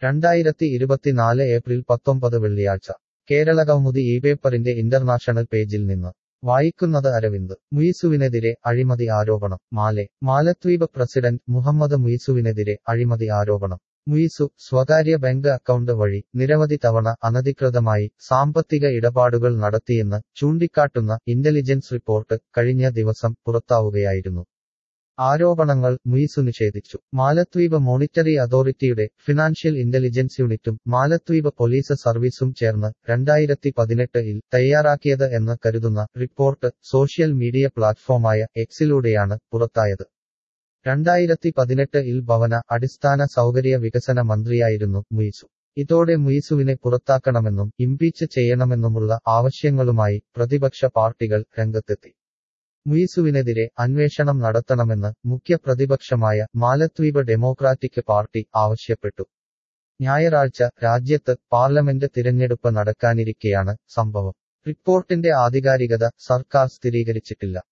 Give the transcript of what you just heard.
2024 April 19 വെള്ളിയാഴ്ച കേരളകൗമുദി പേപ്പറിന്റെ international പേജിൽ നിന്ന് വായിക്കുന്നത് അരവിന്ദ്. മുയിസുവിനെതിരെ അഴിമതി ആരോപണം. മാലദ്വീപ് പ്രസിഡന്റ് മുഹമ്മദ് മുയിസുവിനെതിരെ അഴിമതി ആരോപണം. മുയിസു സ്വകാര്യ ബാങ്ക് അക്കൗണ്ട് വഴി നിരവധി തവണ അനധികൃതമായി സാമ്പത്തിക ഇടപാടുകൾ നടത്തിയെന്ന് ചൂണ്ടിക്കാട്ടുന്ന ഇന്റലിജൻസ് റിപ്പോർട്ട് കഴിഞ്ഞ ദിവസം പുറത്താവുകയായിരുന്നു. ആരോപണങ്ങൾ മുയിസു നിഷേധിച്ചു. മാലദ്വീപ് മോണിറ്ററി അതോറിറ്റിയുടെ ഫിനാൻഷ്യൽ ഇന്റലിജൻസ് യൂണിറ്റും മാലദ്വീപ് പോലീസ് സർവീസും ചേർന്ന് 2018-ൽ തയ്യാറാക്കിയത് എന്ന് കരുതുന്ന റിപ്പോർട്ട് സോഷ്യൽ മീഡിയ പ്ലാറ്റ്ഫോമായ എക്സിലൂടെയാണ് പുറത്തായത്. 2018-ൽ ഭവന, അടിസ്ഥാന സൗകര്യ വികസന മന്ത്രിയായിരുന്നു മുയിസു. ഇതോടെ മുയിസുവിനെ പുറത്താക്കണമെന്നും ഇംപീച്ച് ചെയ്യണമെന്നുമുള്ള ആവശ്യങ്ങളുമായി പ്രതിപക്ഷ പാർട്ടികൾ രംഗത്തെത്തി. മുയിസുവിനെതിരെ അന്വേഷണം നടത്തണമെന്ന് മുഖ്യ പ്രതിപക്ഷമായ മാലദ്വീപ് ഡെമോക്രാറ്റിക് പാർട്ടി ആവശ്യപ്പെട്ടു. ഞായറാഴ്ച രാജ്യത്ത് പാർലമെന്റ് തിരഞ്ഞെടുപ്പ് നടക്കാനിരിക്കെയാണ് സംഭവം. റിപ്പോർട്ടിന്റെ ആധികാരികത സർക്കാർ സ്ഥിരീകരിച്ചിട്ടില്ല.